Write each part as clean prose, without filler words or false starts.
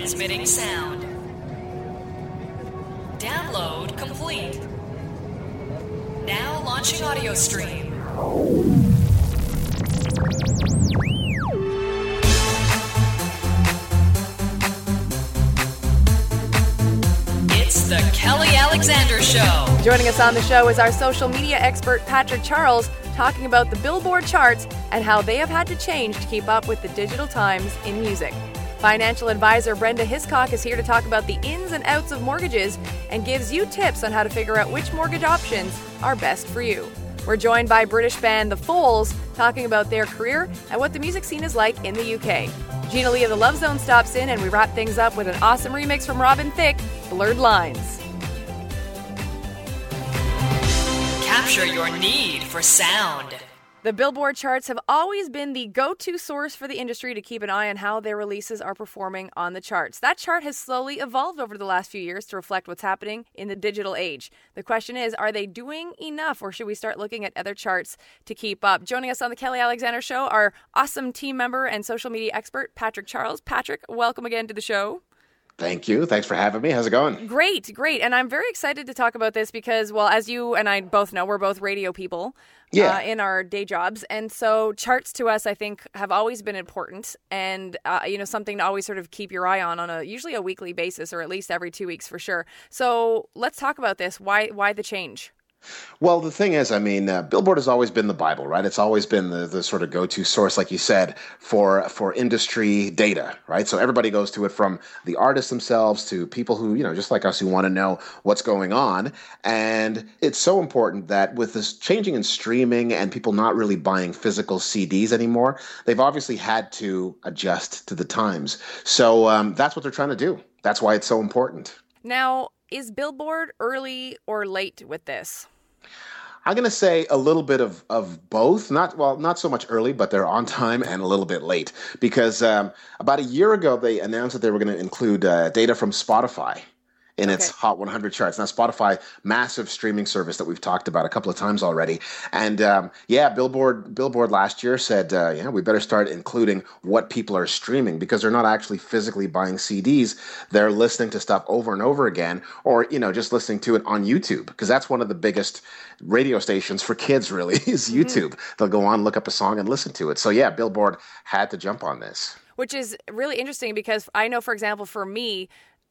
Transmitting sound. Download complete. Now launching audio stream. It's the Kelly Alexander Show. Joining us on the show is our social media expert, Patrick Charles, talking about the Billboard charts and how they have had to change to keep up with the digital times in music. Financial advisor Brenda Hiscock is here to talk about the ins and outs of mortgages and gives you tips on how to figure out which mortgage options are best for you. We're joined by British band The Foals, talking about their career and what the music scene is like in the UK. Gina Lee of the Love Zone stops in, and we wrap things up with an awesome remix from Robin Thicke, Blurred Lines. Capture your need for sound. The Billboard charts have always been the go-to source for the industry to keep an eye on how their releases are performing on the charts. That chart has slowly evolved over the last few years to reflect what's happening in the digital age. The question is, are they doing enough, or should we start looking at other charts to keep up? Joining us on the Kelly Alexander Show, our awesome team member and social media expert, Patrick Charles. Patrick, welcome again to the show. Thank you. Thanks for having me. How's it going? Great. And I'm very excited to talk about this because, well, as you and I both know, we're both radio people in our day jobs. And so charts to us, I think, have always been important and, something to always sort of keep your eye on usually a weekly basis, or at least every 2 weeks for sure. So let's talk about this. Why the change? Well, the thing is, Billboard has always been the Bible, right? It's always been the sort of go-to source, like you said, for industry data, right? So everybody goes to it, from the artists themselves to people who, just like us, who want to know what's going on. And it's so important that with this changing in streaming and people not really buying physical CDs anymore, they've obviously had to adjust to the times. So that's what they're trying to do. That's why it's so important. Now, is Billboard early or late with this? I'm going to say a little bit of both. Not so much early, but they're on time and a little bit late. Because about a year ago, they announced that they were going to include data from Spotify in its Hot 100 charts. Now, Spotify, massive streaming service that we've talked about a couple of times already. And Billboard last year said, we better start including what people are streaming, because they're not actually physically buying CDs. They're listening to stuff over and over again, or, just listening to it on YouTube, because that's one of the biggest radio stations for kids, really, is YouTube. They'll go on, look up a song and listen to it. So, Billboard had to jump on this. Which is really interesting, because I know, for example, for me,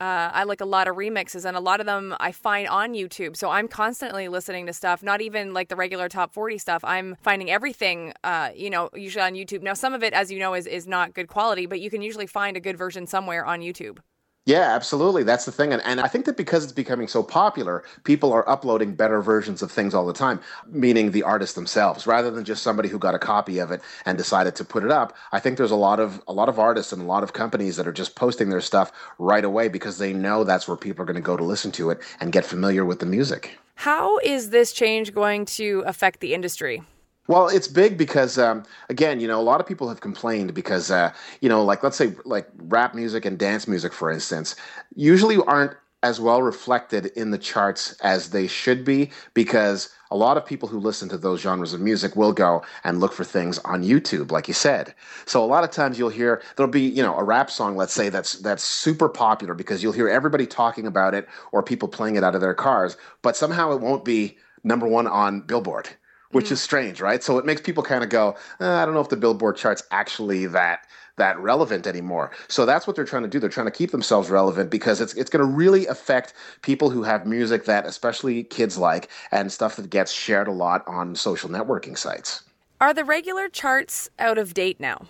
I like a lot of remixes, and a lot of them I find on YouTube. So I'm constantly listening to stuff, not even like the regular top 40 stuff. I'm finding everything, usually on YouTube. Now, some of it, as you know, is not good quality, but you can usually find a good version somewhere on YouTube. Yeah, absolutely. That's the thing. And I think that because it's becoming so popular, people are uploading better versions of things all the time, meaning the artists themselves, rather than just somebody who got a copy of it and decided to put it up. I think there's a lot of artists and a lot of companies that are just posting their stuff right away because they know that's where people are going to go to listen to it and get familiar with the music. How is this change going to affect the industry? Well, it's big because, again, a lot of people have complained because, let's say like rap music and dance music, for instance, usually aren't as well reflected in the charts as they should be, because a lot of people who listen to those genres of music will go and look for things on YouTube, like you said. So a lot of times there'll be, a rap song, let's say, that's super popular because you'll hear everybody talking about it or people playing it out of their cars, but somehow it won't be number one on Billboard, which is strange, right? So it makes people kind of go, I don't know if the Billboard chart's actually that relevant anymore. So that's what they're trying to do. They're trying to keep themselves relevant, because it's going to really affect people who have music that especially kids like, and stuff that gets shared a lot on social networking sites. Are the regular charts out of date now?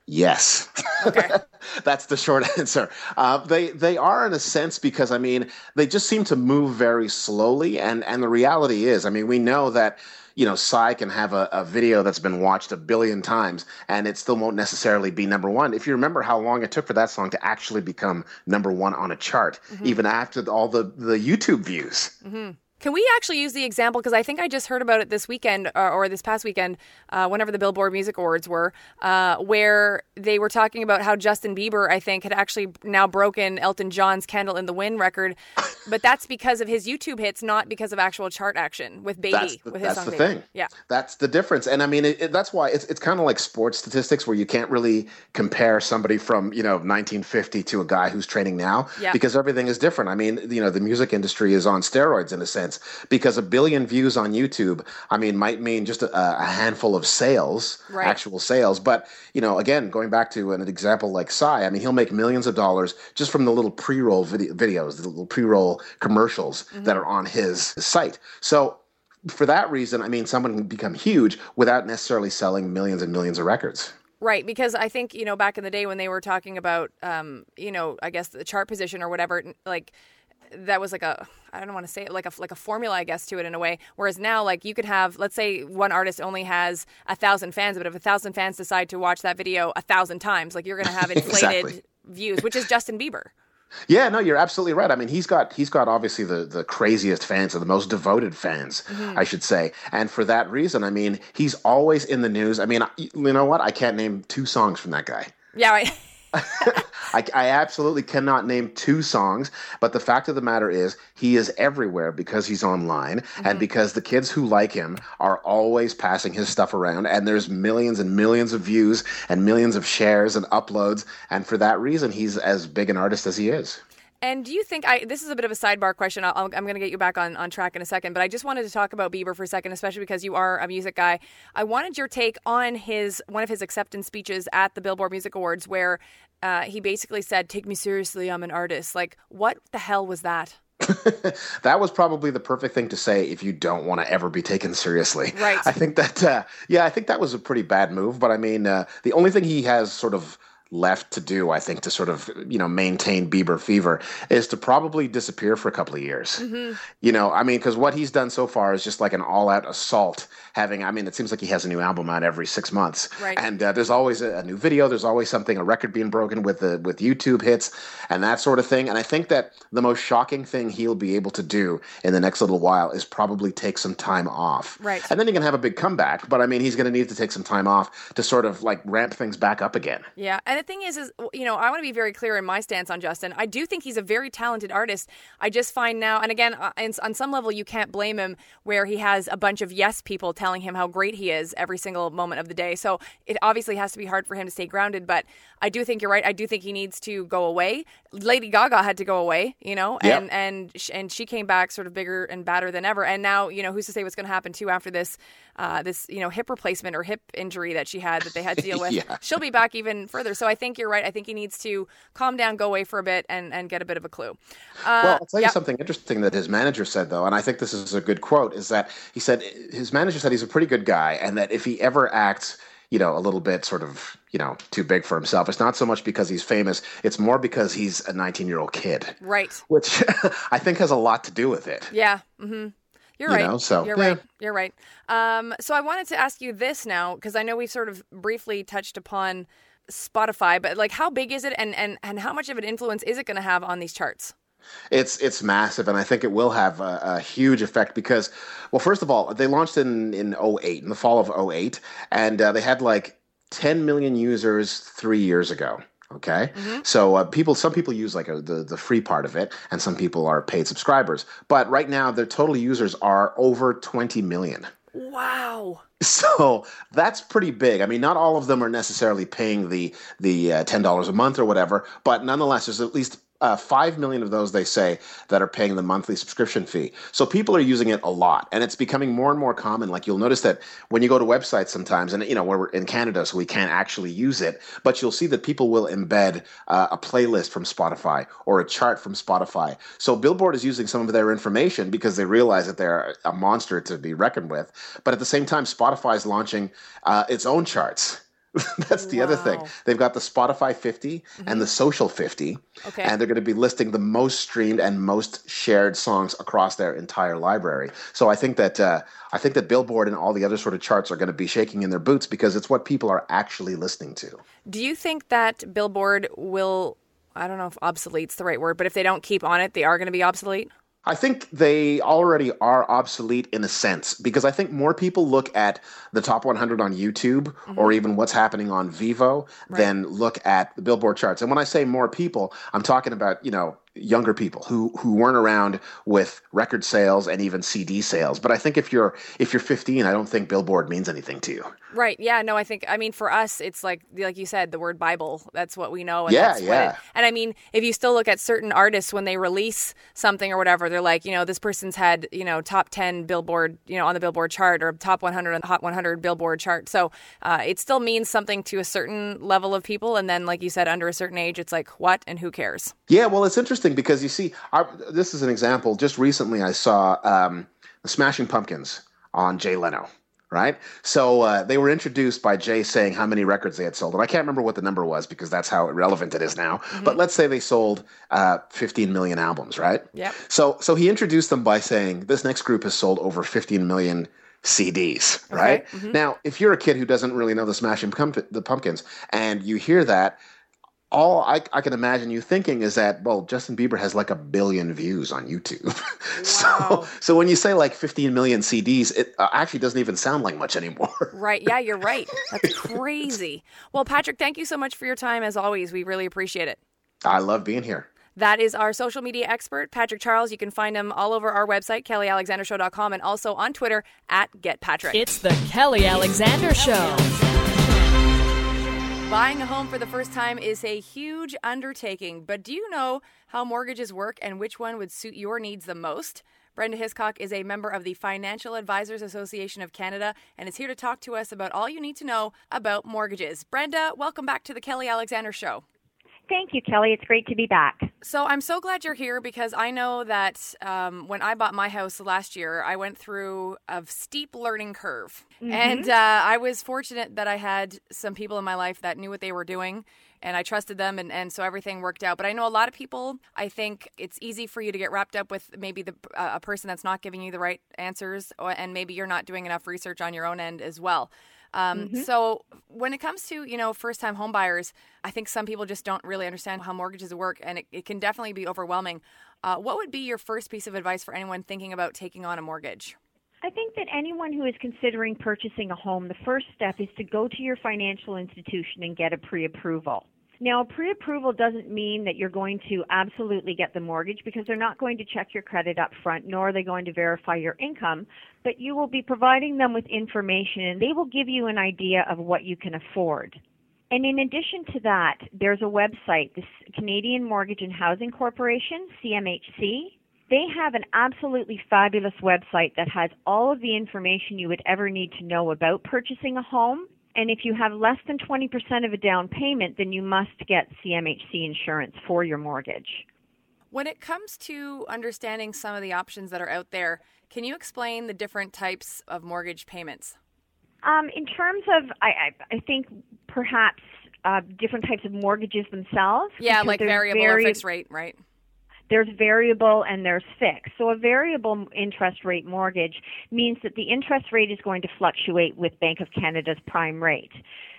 Yes. Okay. That's the short answer. They are, in a sense, because, they just seem to move very slowly. And the reality is, we know that, Psy can have a video that's been watched 1 billion times and it still won't necessarily be number one. If you remember how long it took for that song to actually become number one on a chart, even after all the YouTube views. Mm-hmm. Can we actually use the example, because I think I just heard about it this weekend or this past weekend, whenever the Billboard Music Awards were, where they were talking about how Justin Bieber, I think, had actually now broken Elton John's Candle in the Wind record, but that's because of his YouTube hits, not because of actual chart action with Baby. That's the thing. Yeah. That's the difference. And I mean, that's why it's kind of like sports statistics where you can't really compare somebody from, 1950 to a guy who's training now because everything is different. I mean, the music industry is on steroids in a sense. Because 1 billion views on YouTube, might mean just a handful of sales, actual sales. But, again, going back to an example like Psy, he'll make millions of dollars just from the little pre-roll videos, the little pre-roll commercials that are on his site. So for that reason, someone can become huge without necessarily selling millions and millions of records. Right, because I think, back in the day when they were talking about, I guess the chart position or whatever, like, that was like I don't want to say it, like a formula, I guess, to it in a way. Whereas now, like, you could have, let's say one artist only has 1,000 fans, but if 1,000 fans decide to watch that video 1,000 times, like, you're going to have inflated views, which is Justin Bieber. Yeah, no, you're absolutely right. He's got obviously the craziest fans and the most devoted fans, I should say. And for that reason, he's always in the news. You know what? I can't name 2 songs from that guy. Yeah, right. I absolutely cannot name 2 songs, but the fact of the matter is he is everywhere because he's online and because the kids who like him are always passing his stuff around, and there's millions and millions of views and millions of shares and uploads, and for that reason he's as big an artist as he is. And do you think, this is a bit of a sidebar question, I'm going to get you back on track in a second, but I just wanted to talk about Bieber for a second, especially because you are a music guy. I wanted your take on one of his acceptance speeches at the Billboard Music Awards where he basically said, "Take me seriously, I'm an artist." Like, what the hell was that? That was probably the perfect thing to say if you don't want to ever be taken seriously. Right. I think that, I think that was a pretty bad move, but the only thing he has sort of left to do, I think, to sort of, maintain Bieber fever is to probably disappear for a couple of years. Because what he's done so far is just like an all-out assault it seems like he has a new album out every 6 months. Right. And there's always a new video. There's always something, a record being broken with YouTube hits and that sort of thing. And I think that the most shocking thing he'll be able to do in the next little while is probably take some time off. Right. And then he can have a big comeback. But he's going to need to take some time off to sort of like ramp things back up again. Yeah. And the thing is, I want to be very clear in my stance on Justin. I do think he's a very talented artist. I just find now, and again, on some level, you can't blame him where he has a bunch of yes people telling him how great he is every single moment of the day. So it obviously has to be hard for him to stay grounded. But I do think you're right. I do think he needs to go away. Lady Gaga had to go away, and she came back sort of bigger and badder than ever. And now, who's to say what's going to happen too after this hip replacement or hip injury that she had that they had to deal with. Yeah. She'll be back even further. So I think you're right. I think he needs to calm down, go away for a bit, and get a bit of a clue. Well, I'll tell you something interesting that his manager said, though, and I think this is a good quote, is that his manager said he's a pretty good guy, and that if he ever acts, a little bit sort of, too big for himself, it's not so much because he's famous, it's more because he's a 19-year-old kid. Right. Which I think has a lot to do with it. Yeah. Mm-hmm. You're right. You're right. So I wanted to ask you this now, because I know we've sort of briefly touched upon Spotify, but like, how big is it, and how much of an influence is it going to have on these charts? It's massive, and I think it will have a huge effect because, well, first of all, they launched in 2008, in the fall of 2008, and they had like 10 million users 3 years ago. Okay. Mm-hmm. So some people use like the free part of it, and some people are paid subscribers. But right now, their total users are over 20 million. Wow. So that's pretty big. Not all of them are necessarily paying the $10 a month or whatever, but nonetheless, there's at least 5 million of those, they say, that are paying the monthly subscription fee. So people are using it a lot, and it's becoming more and more common. Like, you'll notice that when you go to websites sometimes, and we're in Canada, so we can't actually use it, but you'll see that people will embed a playlist from Spotify or a chart from Spotify. So Billboard is using some of their information because they realize that they're a monster to be reckoned with. But at the same time, Spotify is launching its own charts. That's the other thing. They've got the Spotify 50 and the Social 50, and they're going to be listing the most streamed and most shared songs across their entire library. So I think that Billboard and all the other sort of charts are going to be shaking in their boots because it's what people are actually listening to. Do you think that Billboard will, I don't know if obsolete's the right word, but if they don't keep on it, they are going to be obsolete? I think they already are obsolete in a sense because I think more people look at the top 100 on YouTube or even what's happening on Vivo than look at the Billboard charts. And when I say more people, I'm talking about, younger people who weren't around with record sales and even CD sales. But I think if you're 15, I don't think Billboard means anything to you. Right. Yeah. No, I mean, for us, it's like you said, the word Bible. That's what we know. And and I mean, if you still look at certain artists when they release something or whatever, they're like, this person's had, top 10 Billboard, on the Billboard chart or top 100 on the Hot 100 Billboard chart. So it still means something to a certain level of people. And then, like you said, under a certain age, it's like, what and who cares? Yeah. Well, it's interesting because you see, this is an example. Just recently, I saw the Smashing Pumpkins on Jay Leno. Right? So they were introduced by Jay saying how many records they had sold. And I can't remember what the number was because that's how irrelevant it is now. But let's say they sold 15 million albums, right? Yep. So he introduced them by saying this next group has sold over 15 million CDs, right? Now, if you're a kid who doesn't really know the Smashing Pumpkins and you hear that, all I can imagine you thinking is that, well, Justin Bieber has like 1 billion views on YouTube. Wow. So when you say like 15 million CDs, it actually doesn't even sound like much anymore. Right. Yeah, you're right. That's crazy. Well, Patrick, thank you so much for your time as always. We really appreciate it. I love being here. That is our social media expert, Patrick Charles. You can find him all over our website, kellyalexandershow.com, and also on Twitter @GetPatrick. It's the Kelly Alexander Show. Buying a home for the first time is a huge undertaking, but do you know how mortgages work and which one would suit your needs the most? Brenda Hiscock is a member of the Financial Advisors Association of Canada and is here to talk to us about all you need to know about mortgages. Brenda, welcome back to the Kelly Alexander Show. Thank you, Kelly. It's great to be back. So I'm so glad you're here because I know that when I bought my house last year, I went through a steep learning curve. And I was fortunate that I had some people in my life that knew what they were doing and I trusted them and so everything worked out. But I know a lot of people, I think it's easy for you to get wrapped up with maybe a person that's not giving you the right answers and maybe you're not doing enough research on your own end as well. So when it comes to, first-time home buyers, I think some people just don't really understand how mortgages work, and it can definitely be overwhelming. What would be your first piece of advice for anyone thinking about taking on a mortgage? I think that anyone who is considering purchasing a home, the first step is to go to your financial institution and get a pre-approval. Now, pre-approval doesn't mean that you're going to absolutely get the mortgage because they're not going to check your credit up front, nor are they going to verify your income, but you will be providing them with information and they will give you an idea of what you can afford. And in addition to that, there's a website, the Canadian Mortgage and Housing Corporation, CMHC. They have an absolutely fabulous website that has all of the information you would ever need to know about purchasing a home. And if you have less than 20% of a down payment, then you must get CMHC insurance for your mortgage. When it comes to understanding some of the options that are out there, can you explain the different types of mortgage payments? In terms of, I think perhaps different types of mortgages themselves. Yeah, like variable or fixed rate, right? There's variable and there's fixed. So a variable interest rate mortgage means that the interest rate is going to fluctuate with Bank of Canada's prime rate.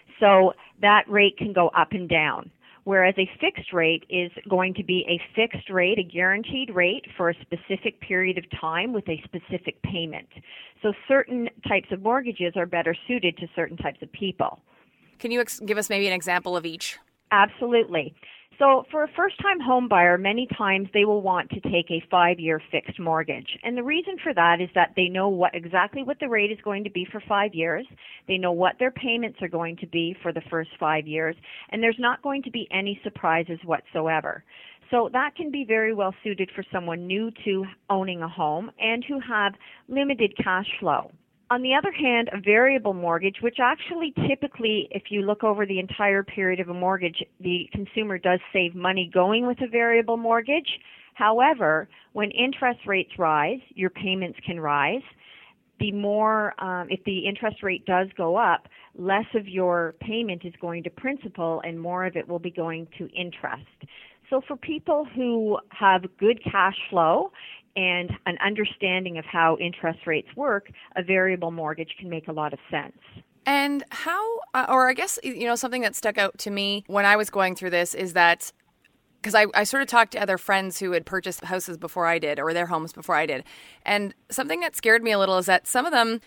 So that rate can go up and down. Whereas a fixed rate is going to be a fixed rate, a guaranteed rate for a specific period of time with a specific payment. So certain types of mortgages are better suited to certain types of people. Can you give us maybe an example of each? Absolutely. So for a first-time home buyer, many times they will want to take a 5-year fixed mortgage. And the reason for that is that they know exactly what the rate is going to be for 5 years. They know what their payments are going to be for the first 5 years. And there's not going to be any surprises whatsoever. So that can be very well suited for someone new to owning a home and who have limited cash flow. On the other hand, a variable mortgage, which actually typically, if you look over the entire period of a mortgage, the consumer does save money going with a variable mortgage. However, when interest rates rise, your payments can rise. The more, if the interest rate does go up, less of your payment is going to principal and more of it will be going to interest. So for people who have good cash flow and an understanding of how interest rates work, a variable mortgage can make a lot of sense. And how, or I guess, something that stuck out to me when I was going through this is that because I sort of talked to other friends who had purchased houses before I did, or their homes before I did. And something that scared me a little is that some of them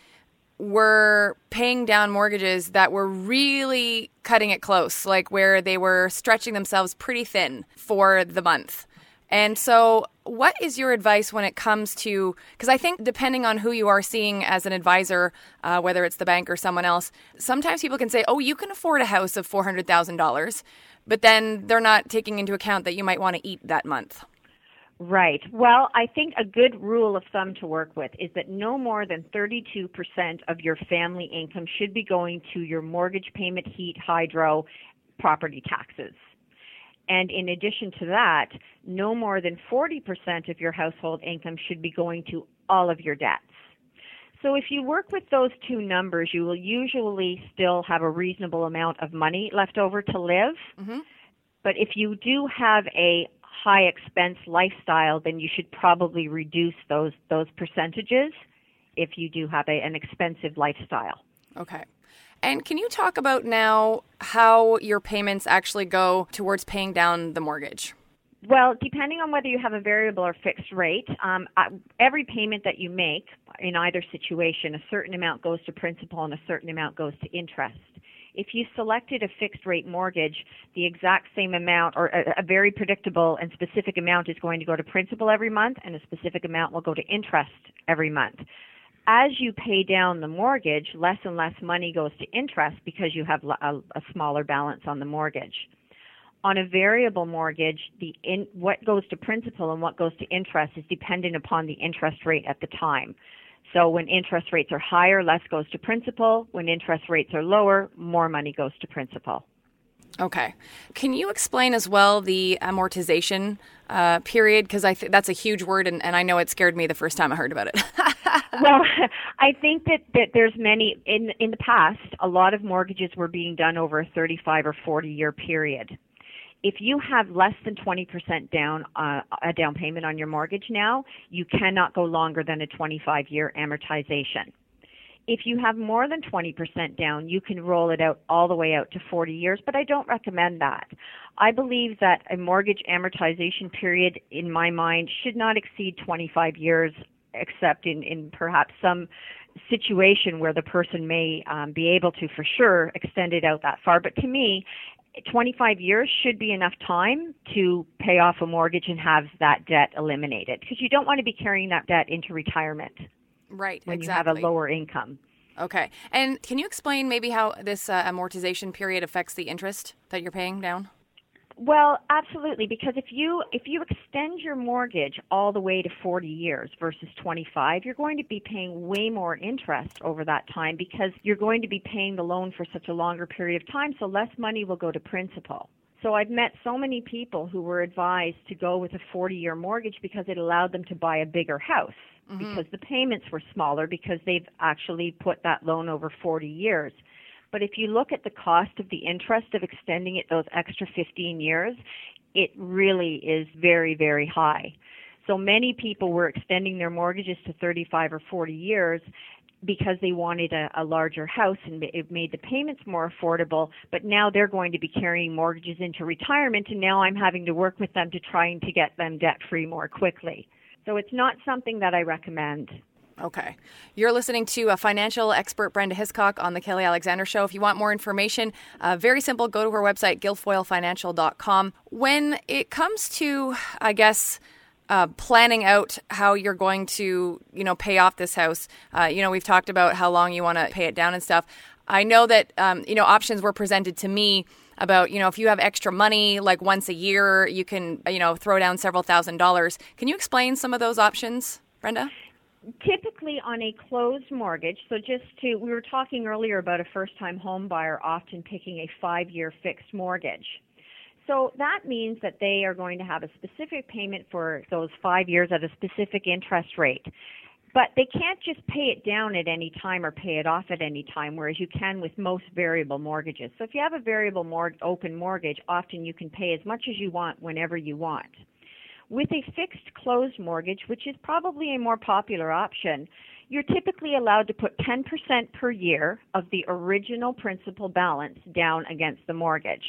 were paying down mortgages that were really cutting it close, like where they were stretching themselves pretty thin for the month. And so what is your advice when it comes to, because I think depending on who you are seeing as an advisor, whether it's the bank or someone else, sometimes people can say, oh, you can afford a house of $400,000, but then they're not taking into account that you might want to eat that month. Right. Well, I think a good rule of thumb to work with is that no more than 32% of your family income should be going to your mortgage payment, heat, hydro, property taxes. And in addition to that, no more than 40% of your household income should be going to all of your debts. So if you work with those two numbers, you will usually still have a reasonable amount of money left over to live. Mm-hmm. But if you do have a high expense lifestyle, then you should probably reduce those percentages if you do have an expensive lifestyle. Okay. And can you talk about now how your payments actually go towards paying down the mortgage? Well, depending on whether you have a variable or fixed rate, every payment that you make in either situation, a certain amount goes to principal and a certain amount goes to interest. If you selected a fixed rate mortgage, the exact same amount or a very predictable and specific amount is going to go to principal every month, and a specific amount will go to interest every month. As you pay down the mortgage, less and less money goes to interest because you have a smaller balance on the mortgage. On a variable mortgage, what goes to principal and what goes to interest is dependent upon the interest rate at the time. So when interest rates are higher, less goes to principal. When interest rates are lower, more money goes to principal. Okay. Can you explain as well the amortization period? Because I think that's a huge word, and I know it scared me the first time I heard about it. Well, I think that there's many, in the past, a lot of mortgages were being done over a 35 or 40-year period. If you have less than 20% down, a down payment on your mortgage now, you cannot go longer than a 25-year amortization. If you have more than 20% down, you can roll it out all the way out to 40 years, but I don't recommend that. I believe that a mortgage amortization period, in my mind, should not exceed 25 years, except in perhaps some situation where the person may be able to, for sure, extend it out that far. But to me, 25 years should be enough time to pay off a mortgage and have that debt eliminated, because you don't want to be carrying that debt into retirement. Right, when exactly. you have a lower income. Okay. And can you explain maybe how this amortization period affects the interest that you're paying down? Well, absolutely, because if you extend your mortgage all the way to 40 years versus 25, you're going to be paying way more interest over that time because you're going to be paying the loan for such a longer period of time, so less money will go to principal. So I've met so many people who were advised to go with a 40-year mortgage because it allowed them to buy a bigger house, because the payments were smaller because they've actually put that loan over 40 years. But if you look at the cost of the interest of extending it those extra 15 years, it really is very, very high. So many people were extending their mortgages to 35 or 40 years because they wanted a larger house and it made the payments more affordable, but now they're going to be carrying mortgages into retirement, and now I'm having to work with them to trying to get them debt-free more quickly. So it's not something that I recommend. Okay. You're listening to a financial expert, Brenda Hiscock, on the Kelly Alexander Show. If you want more information, very simple, go to her website, guilfoylefinancial.com. When it comes to, I guess, planning out how you're going to, pay off this house, we've talked about how long you want to pay it down and stuff. I know that, options were presented to me about, if you have extra money, like once a year, you can, throw down several $1,000s. Can you explain some of those options, Brenda? Typically on a closed mortgage, we were talking earlier about a first-time home buyer often picking a 5-year fixed mortgage. So that means that they are going to have a specific payment for those 5 years at a specific interest rate. But they can't just pay it down at any time or pay it off at any time, whereas you can with most variable mortgages. So if you have a variable open mortgage, often you can pay as much as you want whenever you want. With a fixed closed mortgage, which is probably a more popular option, you're typically allowed to put 10% per year of the original principal balance down against the mortgage.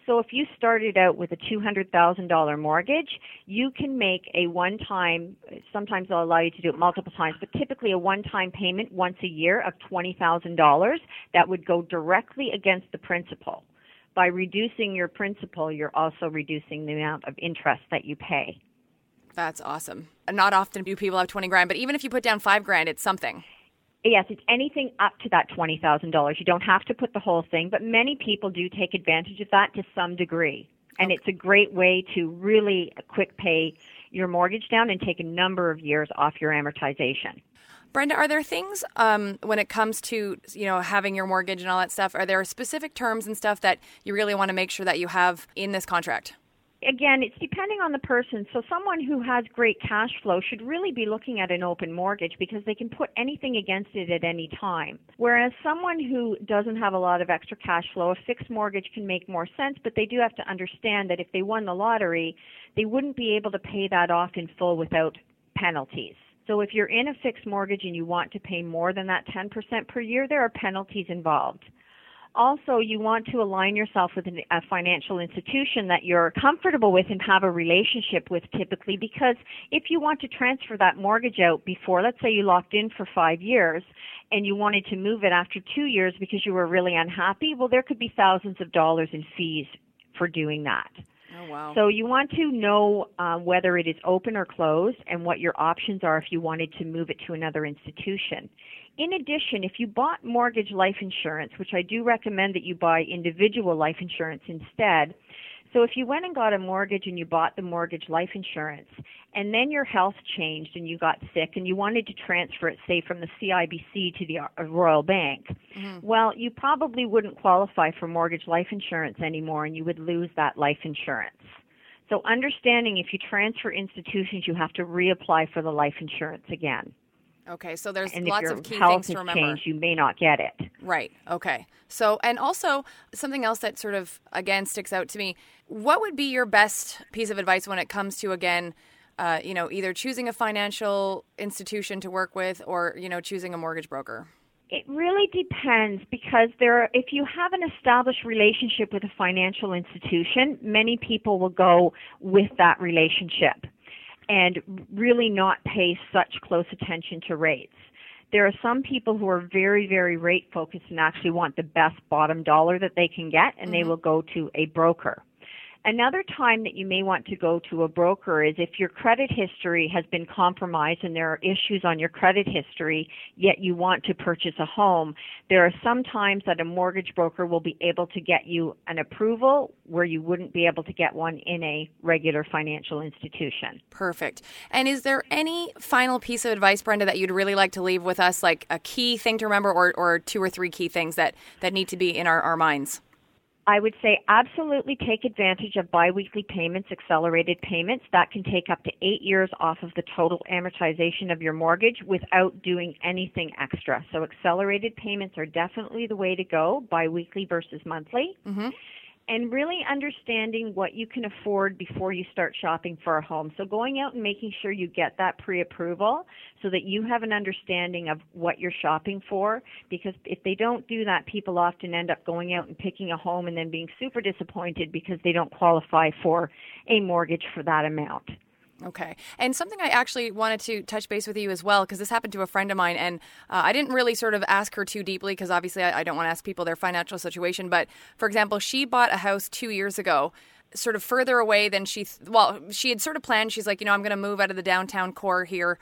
So if you started out with a $200,000 mortgage, you can make a one-time, sometimes they'll allow you to do it multiple times, but typically a one-time payment once a year of $20,000 that would go directly against the principal. By reducing your principal, you're also reducing the amount of interest that you pay. That's awesome. Not often do people have 20 grand, but even if you put down 5 grand, it's something. Yes, it's anything up to that $20,000. You don't have to put the whole thing, but many people do take advantage of that to some degree. And It's a great way to really quick pay your mortgage down and take a number of years off your amortization. Brenda, are there things when it comes to, having your mortgage and all that stuff, are there specific terms and stuff that you really want to make sure that you have in this contract? Again, it's depending on the person. So someone who has great cash flow should really be looking at an open mortgage because they can put anything against it at any time. Whereas someone who doesn't have a lot of extra cash flow, a fixed mortgage can make more sense, but they do have to understand that if they won the lottery, they wouldn't be able to pay that off in full without penalties. So if you're in a fixed mortgage and you want to pay more than that 10% per year, there are penalties involved. Also, you want to align yourself with a financial institution that you're comfortable with and have a relationship with typically, because if you want to transfer that mortgage out before, let's say you locked in for 5 years and you wanted to move it after 2 years because you were really unhappy, well, there could be thousands of dollars in fees for doing that. Oh, wow. So you want to know whether it is open or closed and what your options are if you wanted to move it to another institution. In addition, if you bought mortgage life insurance, which I do recommend that you buy individual life insurance instead, so if you went and got a mortgage and you bought the mortgage life insurance and then your health changed and you got sick and you wanted to transfer it, say, from the CIBC to the Royal Bank, well, you probably wouldn't qualify for mortgage life insurance anymore and you would lose that life insurance. So understanding if you transfer institutions, you have to reapply for the life insurance again. Okay, so there's and lots of key health things to has remember. Changed, you may not get it. Right, okay. So, and also something else that sort of, again, sticks out to me. What would be your best piece of advice when it comes to, again, either choosing a financial institution to work with or, choosing a mortgage broker? It really depends because if you have an established relationship with a financial institution, many people will go with that relationship and really not pay such close attention to rates. There are some people who are very, very rate focused and actually want the best bottom dollar that they can get, and they will go to a broker. Another time that you may want to go to a broker is if your credit history has been compromised and there are issues on your credit history, yet you want to purchase a home. There are some times that a mortgage broker will be able to get you an approval where you wouldn't be able to get one in a regular financial institution. Perfect. And is there any final piece of advice, Brenda, that you'd really like to leave with us, like a key thing to remember or 2 or 3 key things that need to be in our minds? I would say absolutely take advantage of biweekly payments, accelerated payments. That can take up to 8 years off of the total amortization of your mortgage without doing anything extra. So accelerated payments are definitely the way to go, biweekly versus monthly. Mm-hmm. And really understanding what you can afford before you start shopping for a home. So going out and making sure you get that pre-approval so that you have an understanding of what you're shopping for. Because if they don't do that, people often end up going out and picking a home and then being super disappointed because they don't qualify for a mortgage for that amount. Okay. And something I actually wanted to touch base with you as well, because this happened to a friend of mine, and I didn't really sort of ask her too deeply, because obviously I don't want to ask people their financial situation. But, for example, she bought a house 2 years ago, sort of further away than she had sort of planned. She's like, I'm going to move out of the downtown core here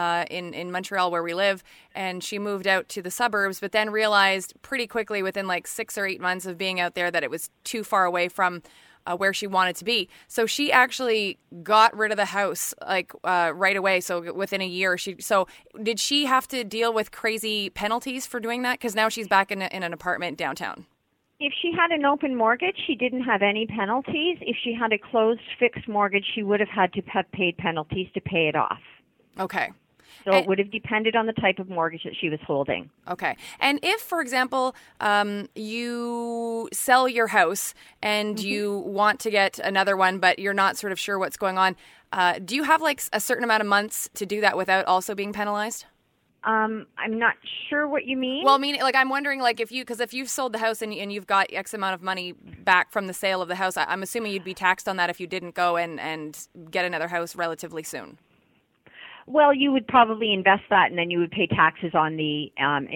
in Montreal where we live. And she moved out to the suburbs, but then realized pretty quickly within like 6 or 8 months of being out there that it was too far away from where she wanted to be. So she actually got rid of the house right away. So within a year, did she have to deal with crazy penalties for doing that? Because now she's back in an apartment downtown. If she had an open mortgage, she didn't have any penalties. If she had a closed fixed mortgage, she would have had to have paid penalties to pay it off. Okay. So it would have depended on the type of mortgage that she was holding. Okay. And if, for example, you sell your house and you want to get another one, but you're not sort of sure what's going on, do you have like a certain amount of months to do that without also being penalized? I'm not sure what you mean. Well, I mean, like, I'm wondering, like, if you've sold the house and you've got X amount of money back from the sale of the house, I'm assuming you'd be taxed on that if you didn't go and get another house relatively soon. Well, you would probably invest that, and then you would pay taxes on the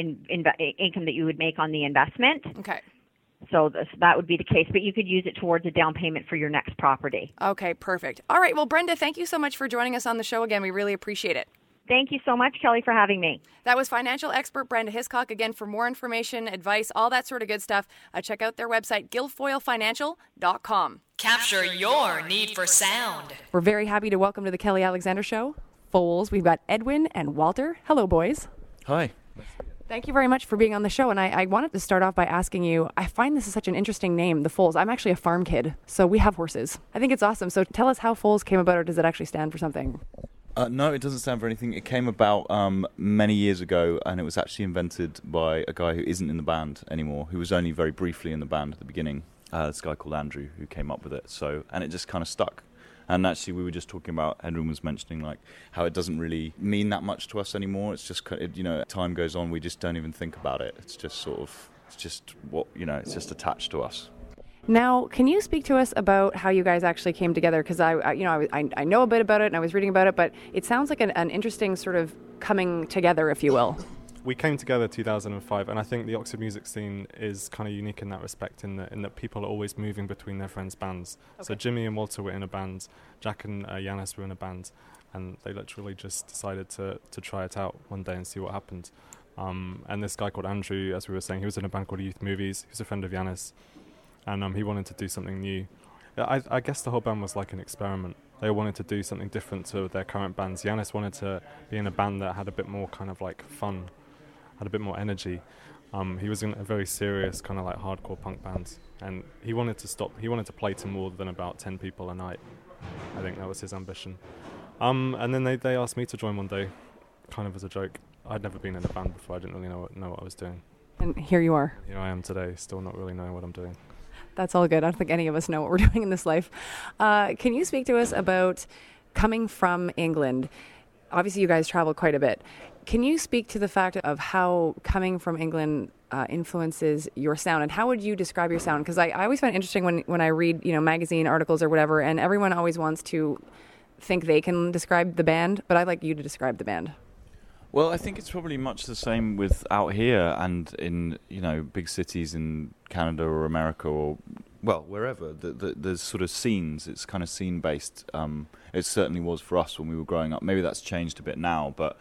income that you would make on the investment. Okay. So that would be the case, but you could use it towards a down payment for your next property. Okay, perfect. All right, well, Brenda, thank you so much for joining us on the show again. We really appreciate it. Thank you so much, Kelly, for having me. That was financial expert Brenda Hiscock. Again, for more information, advice, all that sort of good stuff, check out their website, guilfoylefinancial.com. Capture your need for sound. We're very happy to welcome to the Kelly Alexander Show, Foals. We've got Edwin and Walter. Hello, boys. Hi. Thank you very much for being on the show. And I wanted to start off by asking you, I find this is such an interesting name, the Foals. I'm actually a farm kid, so we have horses. I think it's awesome. So tell us how Foals came about, or does it actually stand for something? No, it doesn't stand for anything. It came about many years ago, and it was actually invented by a guy who isn't in the band anymore, who was only very briefly in the band at the beginning. This guy called Andrew, who came up with it. And it just kind of stuck. And actually, we were just talking about, Edwin was mentioning, like, how it doesn't really mean that much to us anymore. It's just, time goes on, we just don't even think about it. It's just it's just attached to us. Now, can you speak to us about how you guys actually came together? Because I know a bit about it, and I was reading about it, but it sounds like an interesting sort of coming together, if you will. We came together in 2005, and I think the Oxford music scene is kind of unique in that respect, in that people are always moving between their friends' bands. Okay. So Jimmy and Walter were in a band, Jack and Yanis were in a band, and they literally just decided to try it out one day and see what happened. And this guy called Andrew, as we were saying, he was in a band called Youth Movies. He was a friend of Yanis, and he wanted to do something new. I guess the whole band was like an experiment. They wanted to do something different to their current bands. Yanis wanted to be in a band that had a bit more kind of like fun, had a bit more energy. He was in a very serious kind of like hardcore punk band, and he wanted to play to more than about 10 people a night. I think that was his ambition. And then they asked me to join one day, kind of as a joke. I'd never been in a band before. I didn't really know what I was doing. And here you are. Here I am today, still not really knowing what I'm doing. That's all good. I don't think any of us know what we're doing in this life. Can you speak to us about coming from England? Obviously, you guys travel quite a bit. Can you speak to the fact of how coming from England influences your sound, and how would you describe your sound? Because I always find it interesting when I read magazine articles or whatever, and everyone always wants to think they can describe the band, but I'd like you to describe the band. Well, I think it's probably much the same with out here and in big cities in Canada or America or wherever. There's sort of scenes. It's kind of scene based. It certainly was for us when we were growing up. Maybe that's changed a bit now, but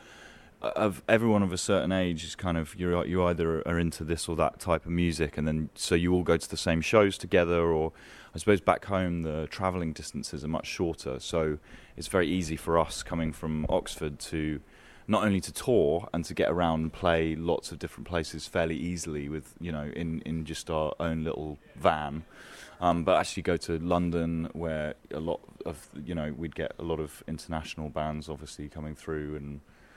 of everyone of a certain age is kind of you either are into this or that type of music, and then so you all go to the same shows together. Or I suppose back home the travelling distances are much shorter, so it's very easy for us coming from Oxford to not only to tour and to get around and play lots of different places fairly easily with in just our own little van, but actually go to London where a lot of we'd get a lot of international bands obviously coming through. And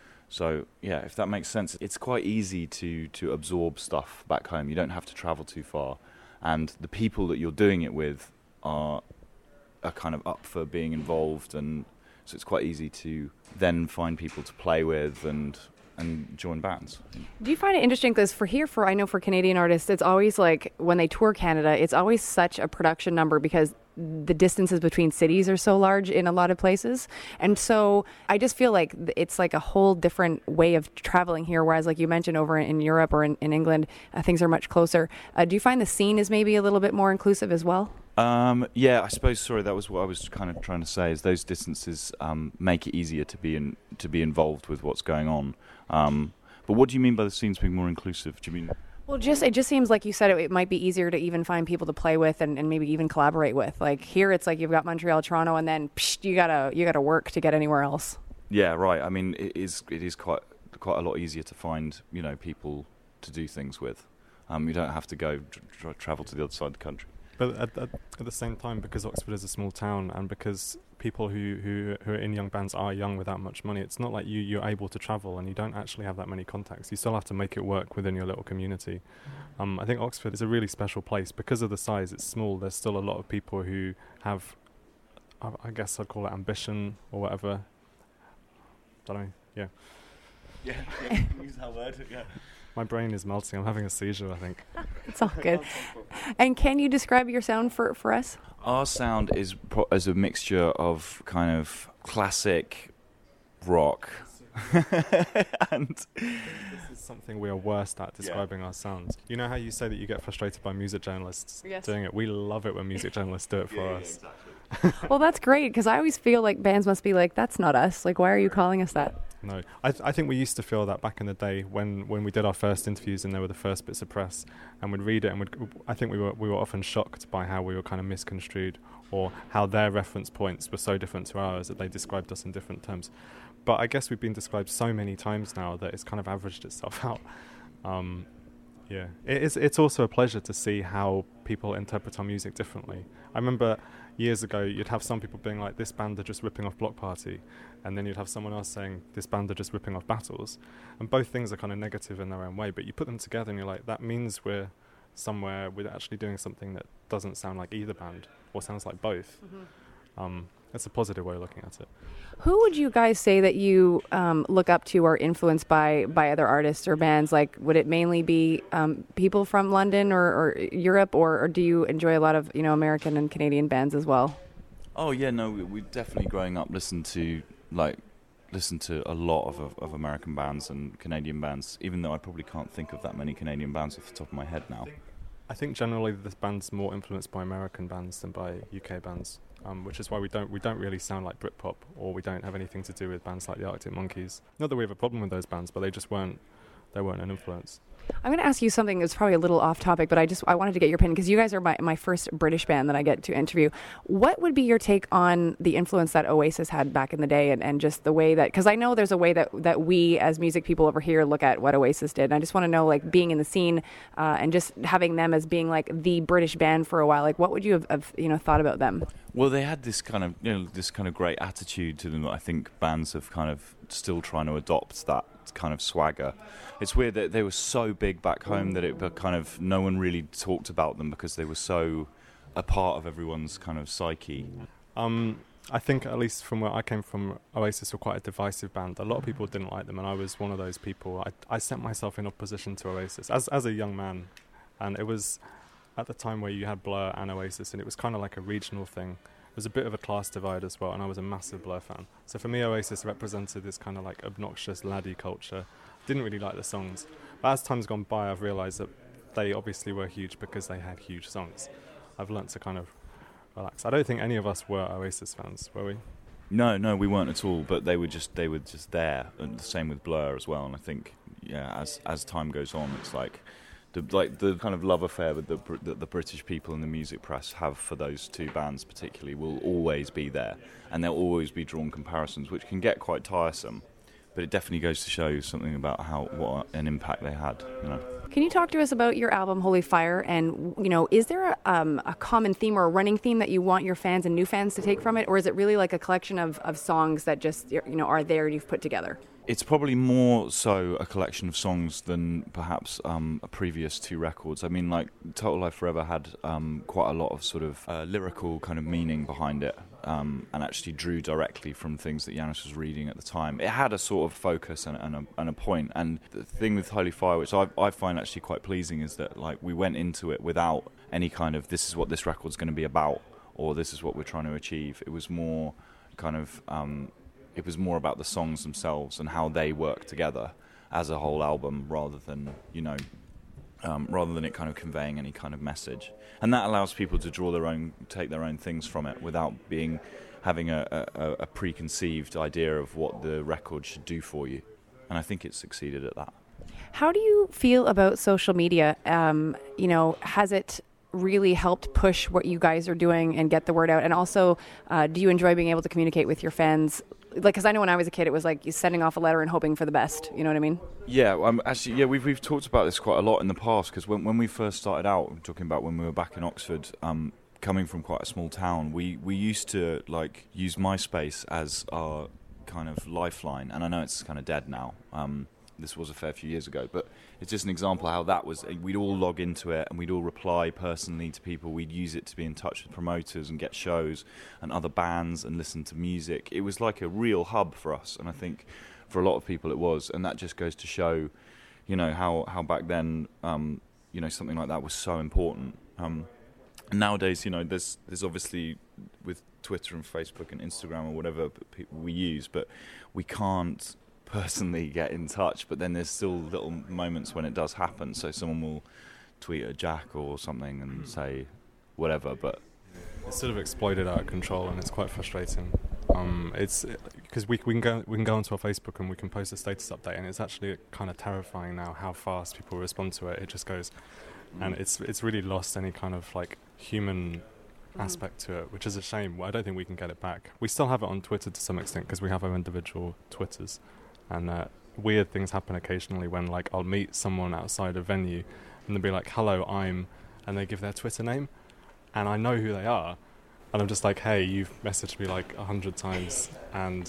so yeah, if that makes sense, it's quite easy to absorb stuff back home. You don't have to travel too far, and the people that you're doing it with are kind of up for being involved, and so it's quite easy to then find people to play with and join bands. Do you find it interesting, because I know for Canadian artists, it's always like when they tour Canada, it's always such a production number because the distances between cities are so large in a lot of places. And so I just feel like it's like a whole different way of traveling here, whereas like you mentioned over in Europe or in England, things are much closer. Do you find the scene is maybe a little bit more inclusive as well? Yeah, I suppose. Sorry, that was what I was kind of trying to say. Is those distances make it easier to be involved with what's going on. But what do you mean by the scenes being more inclusive? Do you mean? Well, it just seems like you said it might be easier to even find people to play with and maybe even collaborate with. Like here, it's like you've got Montreal, Toronto, and then you gotta work to get anywhere else. Yeah, right. I mean, it is quite a lot easier to find people to do things with. You don't have to go travel to the other side of the country. But at the same time, because Oxford is a small town, and because people who are in young bands are young without much money, it's not like you're able to travel and you don't actually have that many contacts. You still have to make it work within your little community. I think Oxford is a really special place. Because of the size, it's small. There's still a lot of people who have, I guess I'd call it ambition or whatever. Don't know, yeah. Yeah, use that word. Yeah. My brain is melting. I'm having a seizure, I think. It's all good. And can you describe your sound for us? Our sound is as a mixture of kind of classic rock and This is something we are worst at, describing our sounds. You know how you say that you get frustrated by music journalists doing it? We love it when music journalists do it for us. Exactly. Well, that's great, because I always feel like bands must be like, that's not us. Like, why are you calling us that? No, I think we used to feel that back in the day when we did our first interviews and they were the first bits of press, and we'd read it and I think we were often shocked by how we were kind of misconstrued, or how their reference points were so different to ours that they described us in different terms. But I guess we've been described so many times now that it's kind of averaged itself out. Yeah, it's also a pleasure to see how people interpret our music differently. I remember years ago you'd have some people being like, this band are just ripping off Block Party, and then you'd have someone else saying, this band are just ripping off Battles, and both things are kind of negative in their own way, but you put them together and you're like, that means we're somewhere we're actually doing something that doesn't sound like either band, or sounds like both. That's a positive way of looking at it. Who would you guys say that you look up to or influenced by other artists or bands? Like, would it mainly be people from London or Europe, or do you enjoy a lot of, American and Canadian bands as well? Oh yeah, no, we definitely growing up listened to a lot of American bands and Canadian bands, even though I probably can't think of that many Canadian bands off the top of my head now. I think generally this band's more influenced by American bands than by UK bands, which is why we don't really sound like Britpop, or we don't have anything to do with bands like the Arctic Monkeys. Not that we have a problem with those bands, but they weren't an influence. I'm going to ask you something that's probably a little off topic, but I wanted to get your opinion, because you guys are my first British band that I get to interview. What would be your take on the influence that Oasis had back in the day, and just the way that, because I know there's a way that we as music people over here look at what Oasis did, and I just want to know, like, being in the scene and just having them as being like the British band for a while, like, what would you have thought about them? Well, they had this kind of great attitude to them that I think bands have kind of still trying to adopt, that kind of swagger. It's weird that they were so big back home that it kind of no one really talked about them because they were so a part of everyone's kind of psyche. I think, at least from where I came from, Oasis were quite a divisive band. A lot of people didn't like them, and I was one of those people. I set myself in opposition to Oasis as a young man, and it was at the time where you had Blur and Oasis, and it was kind of like a regional thing. It was a bit of a class divide as well, and I was a massive Blur fan. So for me, Oasis represented this kind of like obnoxious laddie culture. Didn't really like the songs. But as time's gone by, I've realised that they obviously were huge because they had huge songs. I've learnt to kind of relax. I don't think any of us were Oasis fans, were we? No, we weren't at all. But they were just there, and the same with Blur as well. And I think, as time goes on, it's like the kind of love affair that the British people and the music press have for those two bands particularly will always be there, and there'll always be drawn comparisons, which can get quite tiresome. But it definitely goes to show something about what an impact they had. Can you talk to us about your album Holy Fire, and is there a common theme or a running theme that you want your fans and new fans to take from it, or is it really like a collection of songs that just are there and you've put together? It's probably more so a collection of songs than perhaps a previous two records. I mean, like Total Life Forever had quite a lot of sort of lyrical kind of meaning behind it, and actually drew directly from things that Janis was reading at the time. It had a sort of focus and a point. And the thing with Holy Fire, which I find actually quite pleasing, is that like we went into it without any kind of this is what this record's going to be about, or this is what we're trying to achieve. It was more kind of it was more about the songs themselves and how they work together as a whole album, rather than it kind of conveying any kind of message. And that allows people to take their own things from it without having a preconceived idea of what the record should do for you. And I think it succeeded at that. How do you feel about social media? Has it really helped push what you guys are doing and get the word out? And also, do you enjoy being able to communicate with your fans? Like, because I know when I was a kid, it was like you sending off a letter and hoping for the best. You know what I mean? Yeah, we've talked about this quite a lot in the past, because when we first started out, I'm talking about when we were back in Oxford, coming from quite a small town, we used to like use MySpace as our kind of lifeline. And I know it's kind of dead now. This was a fair few years ago, but it's just an example of how that was. We'd all log into it and we'd all reply personally to people. We'd use it to be in touch with promoters and get shows and other bands and listen to music. It was like a real hub for us, and I think for a lot of people it was, and that just goes to show, you know, how back then, you know, something like that was so important. And nowadays, you know, there's obviously with Twitter and Facebook and Instagram or whatever people we use, but we can't personally get in touch. But then there's still little moments when it does happen. So someone will tweet at Jack or something and say whatever, but it's sort of exploded out of control, and it's quite frustrating. It's because we can go onto our Facebook and we can post a status update, and it's actually kind of terrifying now how fast people respond to it. It just goes, and it's really lost any kind of like human aspect to it, which is a shame. I don't think we can get it back. We still have it on Twitter to some extent because we have our individual Twitters, and weird things happen occasionally when like I'll meet someone outside a venue and they'll be like, "Hello, I'm," and they give their Twitter name, and I know who they are, and I'm just like, "Hey, you've messaged me like 100 times," and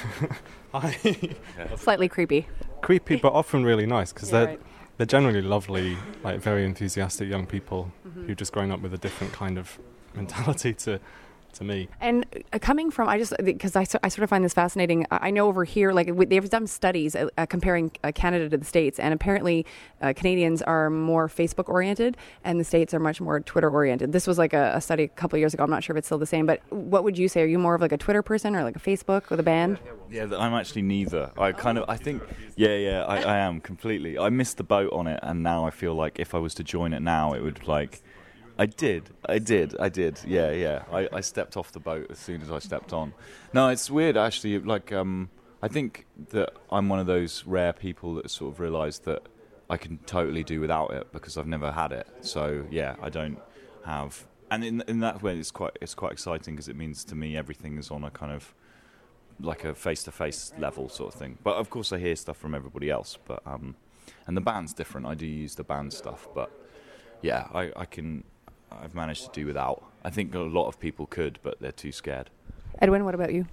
hi. Slightly creepy, but often really nice because they're generally lovely, like very enthusiastic young people who've just grown up with a different kind of mentality to me. And coming from, because I sort of find this fascinating. I know over here, like they've done studies comparing Canada to the States, and apparently Canadians are more Facebook oriented, and the States are much more Twitter oriented. This was like a study a couple of years ago. I'm not sure if it's still the same, but what would you say? Are you more of like a Twitter person or like a Facebook with a band? Yeah, I'm actually neither. I think, I am completely. I missed the boat on it, and now I feel like if I was to join it now, it would like. I did. Yeah. I stepped off the boat as soon as I stepped on. No, it's weird actually. Like, I think that I'm one of those rare people that sort of realised that I can totally do without it because I've never had it. So yeah, I don't have. And in that way, it's quite exciting because it means to me everything is on a kind of like a face-to-face level sort of thing. But of course, I hear stuff from everybody else. But and the band's different. I do use the band stuff, but yeah, I've managed to do without. I think a lot of people could, but they're too scared. Edwin, what about you?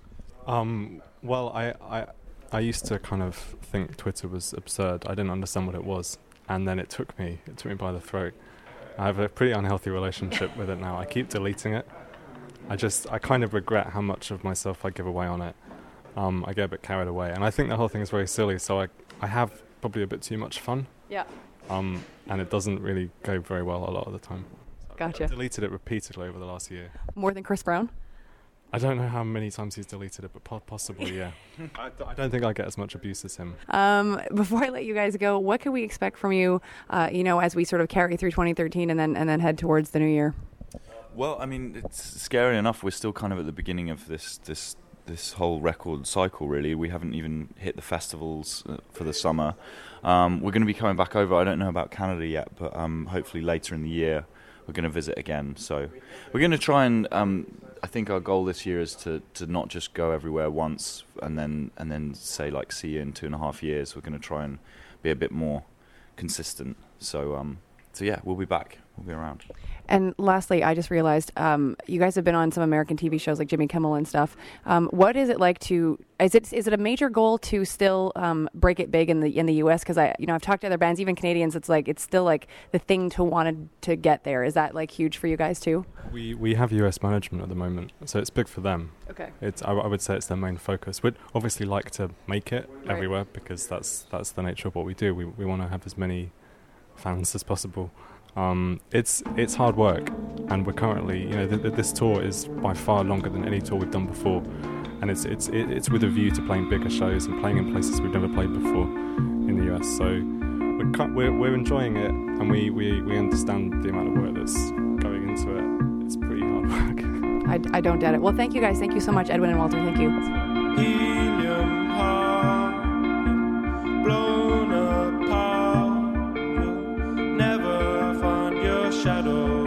Well, I used to kind of think Twitter was absurd. I didn't understand what it was, and then it took me by the throat. I have a pretty unhealthy relationship with it now. I keep deleting it. I kind of regret how much of myself I give away on it. I get a bit carried away, and I think the whole thing is very silly. So I have probably a bit too much fun. Yeah. And it doesn't really go very well a lot of the time. Gotcha. I've deleted it repeatedly over the last year. More than Chris Brown? I don't know how many times he's deleted it, but possibly, yeah. I don't think I get as much abuse as him. Before I let you guys go, what can we expect from you, as we sort of carry through 2013 and then head towards the new year? Well, I mean, it's scary enough. We're still kind of at the beginning of this whole record cycle, really. We haven't even hit the festivals for the summer. We're going to be coming back over. I don't know about Canada yet, but hopefully later in the year we're going to visit again. So we're going to try and I think our goal this year is to not just go everywhere once and then say like see you in 2.5 years. We're going to try and be a bit more consistent. So yeah, we'll be back. We'll be around. And lastly, I just realized you guys have been on some American TV shows like Jimmy Kimmel and stuff. What is it like to? Is it a major goal to still break it big in the U.S.? Because I've talked to other bands, even Canadians. It's still like the thing to want to get there. Is that like huge for you guys too? We have U.S. management at the moment, so it's big for them. Okay. I would say it's their main focus. We'd obviously like to make it everywhere because that's the nature of what we do. We want to have as many fans as possible. It's hard work, and we're currently, this tour is by far longer than any tour we've done before, and it's with a view to playing bigger shows and playing in places we've never played before in the US. So we're enjoying it, and we understand the amount of work that's going into it. It's pretty hard work. I don't doubt it. Well, thank you guys. Thank you so much, Edwin and Walter. Thank you. Helium heart, blown apart, you'll never find your shadow.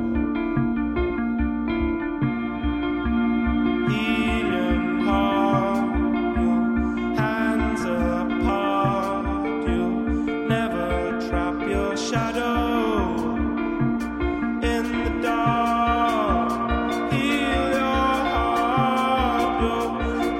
Helium heart, your hands apart, you'll never trap your shadow in the dark. Heal your heart, your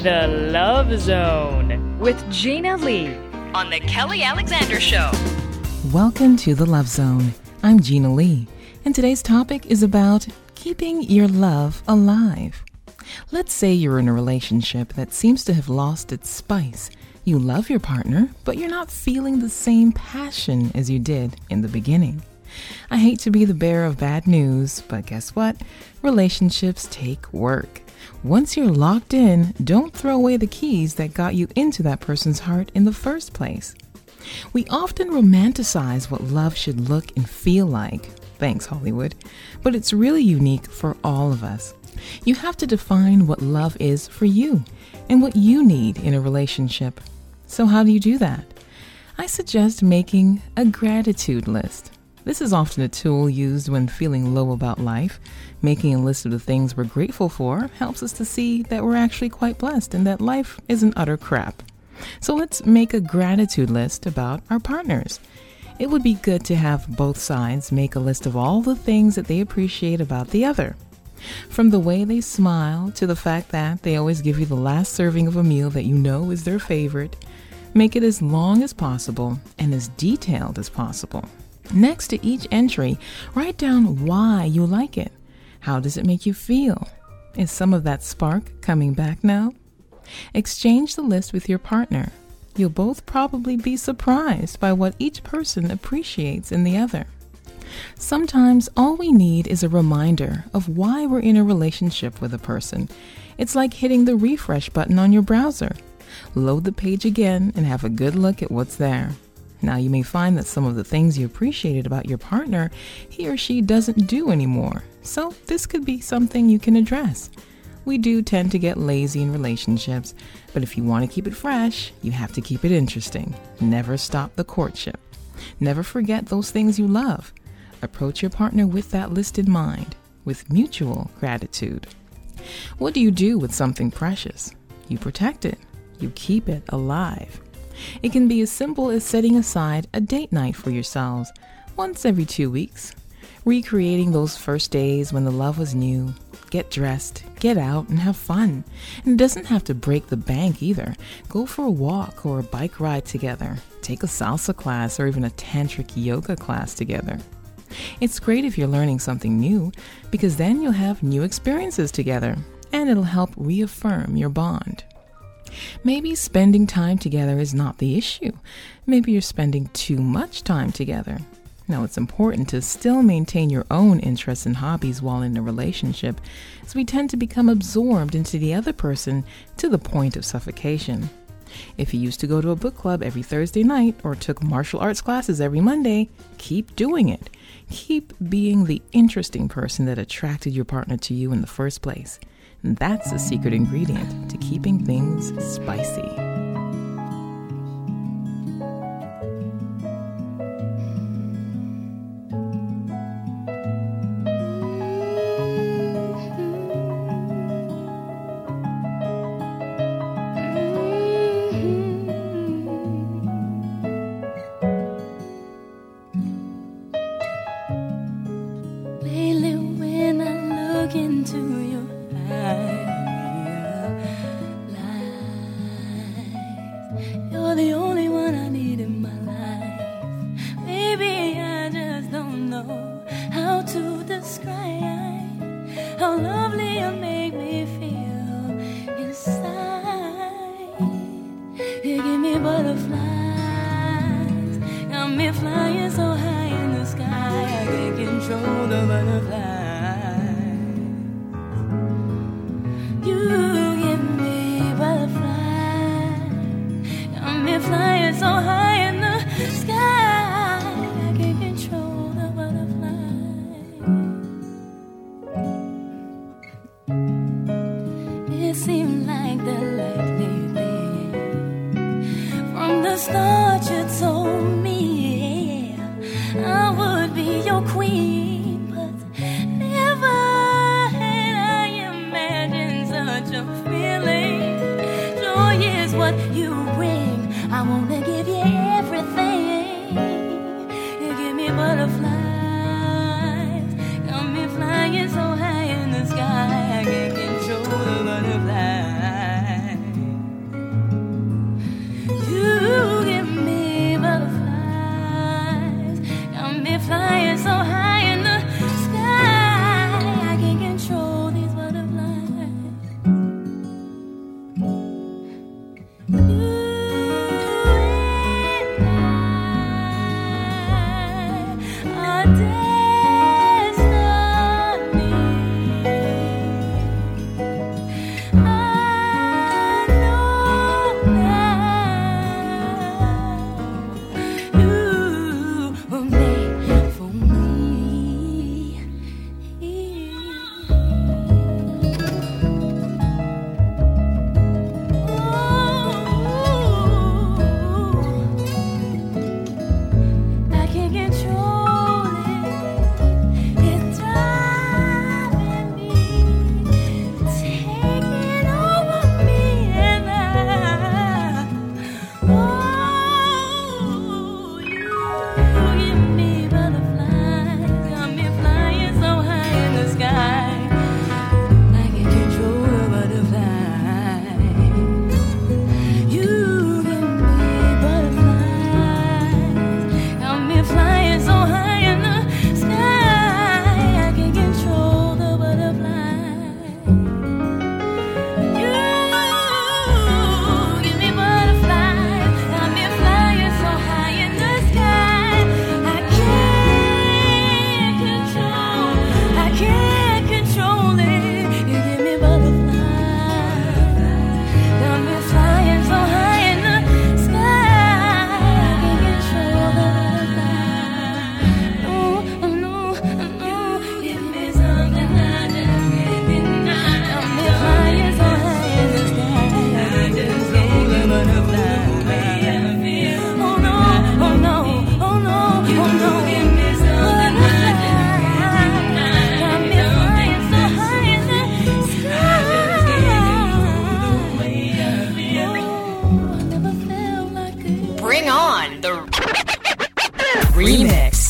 The Love Zone with Gina Lee on The Kelly Alexander Show. Welcome to The Love Zone. I'm Gina Lee, and today's topic is about keeping your love alive. Let's say you're in a relationship that seems to have lost its spice. You love your partner, but you're not feeling the same passion as you did in the beginning. I hate to be the bearer of bad news, but guess what? Relationships take work. Once you're locked in, don't throw away the keys that got you into that person's heart in the first place. We often romanticize what love should look and feel like. Thanks, Hollywood. But it's really unique for all of us. You have to define what love is for you and what you need in a relationship. So how do you do that? I suggest making a gratitude list. This is often a tool used when feeling low about life. Making a list of the things we're grateful for helps us to see that we're actually quite blessed and that life isn't utter crap. So let's make a gratitude list about our partners. It would be good to have both sides make a list of all the things that they appreciate about the other. From the way they smile to the fact that they always give you the last serving of a meal that you know is their favorite. Make it as long as possible and as detailed as possible. Next to each entry, write down why you like it. How does it make you feel? Is some of that spark coming back now? Exchange the list with your partner. You'll both probably be surprised by what each person appreciates in the other. Sometimes all we need is a reminder of why we're in a relationship with a person. It's like hitting the refresh button on your browser. Load the page again and have a good look at what's there. Now, you may find that some of the things you appreciated about your partner, he or she doesn't do anymore. So this could be something you can address. We do tend to get lazy in relationships, but if you want to keep it fresh, you have to keep it interesting. Never stop the courtship. Never forget those things you love. Approach your partner with that list in mind, with mutual gratitude. What do you do with something precious? You protect it. You keep it alive. It can be as simple as setting aside a date night for yourselves once every 2 weeks. Recreating those first days when the love was new. Get dressed, get out, and have fun. And it doesn't have to break the bank either. Go for a walk or a bike ride together. Take a salsa class or even a tantric yoga class together. It's great if you're learning something new because then you'll have new experiences together and it'll help reaffirm your bond. Maybe spending time together is not the issue. Maybe you're spending too much time together. Now, it's important to still maintain your own interests and hobbies while in a relationship, as we tend to become absorbed into the other person to the point of suffocation. If you used to go to a book club every Thursday night or took martial arts classes every Monday, keep doing it. Keep being the interesting person that attracted your partner to you in the first place. And that's the secret ingredient to keeping things spicy. Lately when I look into your eyes, you're the only one I need in my life. Maybe I just don't know how to describe how lovely you make me feel inside. You give me butterflies, got me flying so high in the sky. I can't control the butterflies. You give me butterflies, got me flying so high in the sky. I can't control the butterflies. It seemed like the likely thing. From the start you told me I would be your queen, but never had I imagined such a feeling. Joy is what you bring. I wanna give you everything. You give me butterflies, got me flying so high in the sky. I can't control the butterflies. on the Remix.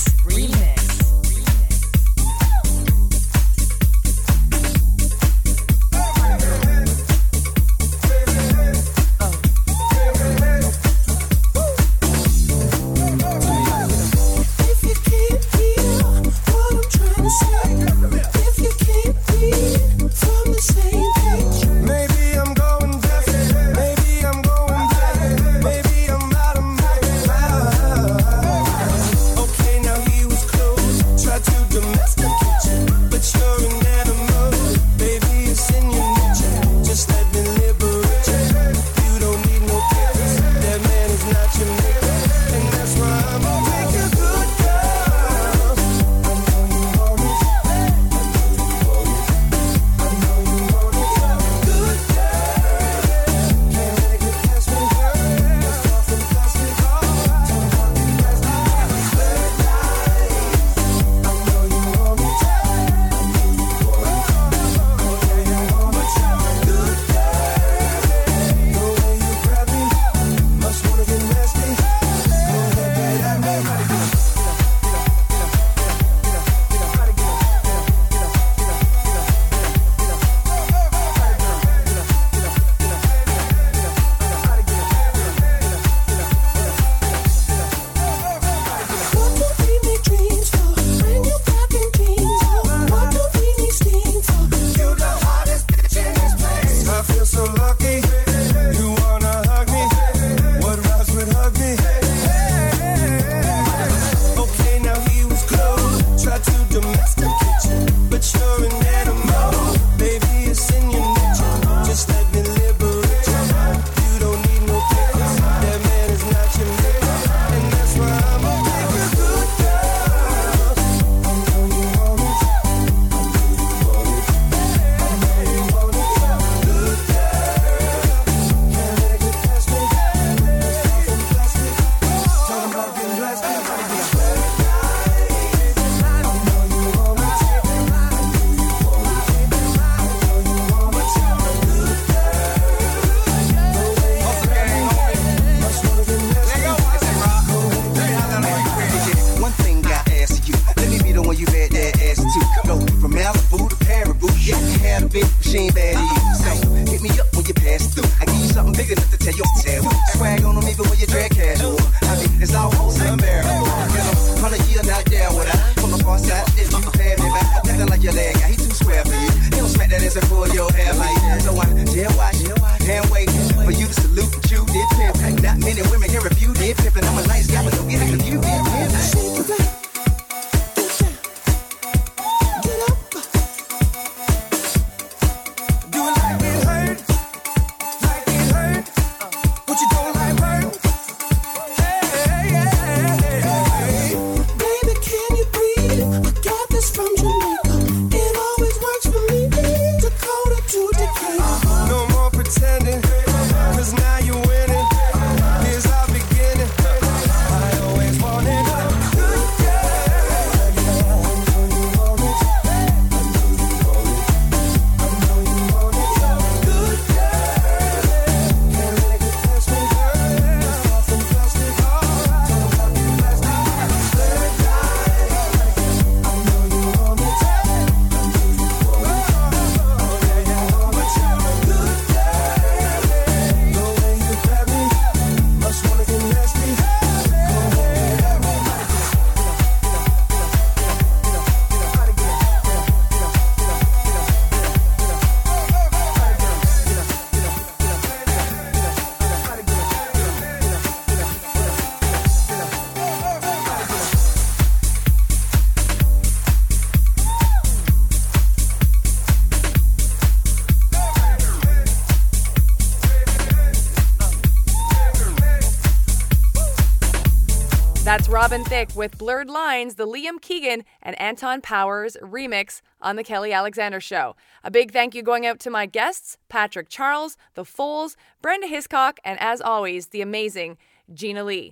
That's Robin Thicke with Blurred Lines, the Liam Keegan and Anton Powers remix on The Kelly Alexander Show. A big thank you going out to my guests, Patrick Charles, The Foles, Brenda Hiscock, and as always, the amazing Gina Lee.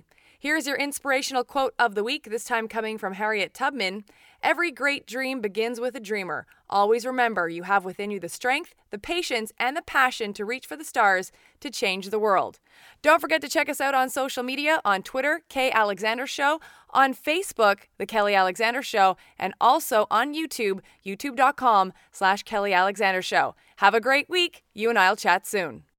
Here's your inspirational quote of the week, this time coming from Harriet Tubman. Every great dream begins with a dreamer. Always remember you have within you the strength, the patience, and the passion to reach for the stars to change the world. Don't forget to check us out on social media, on Twitter, K Alexander Show, on Facebook, The Kelly Alexander Show, and also on YouTube, youtube.com/Kelly Alexander Show. Have a great week. You and I'll chat soon.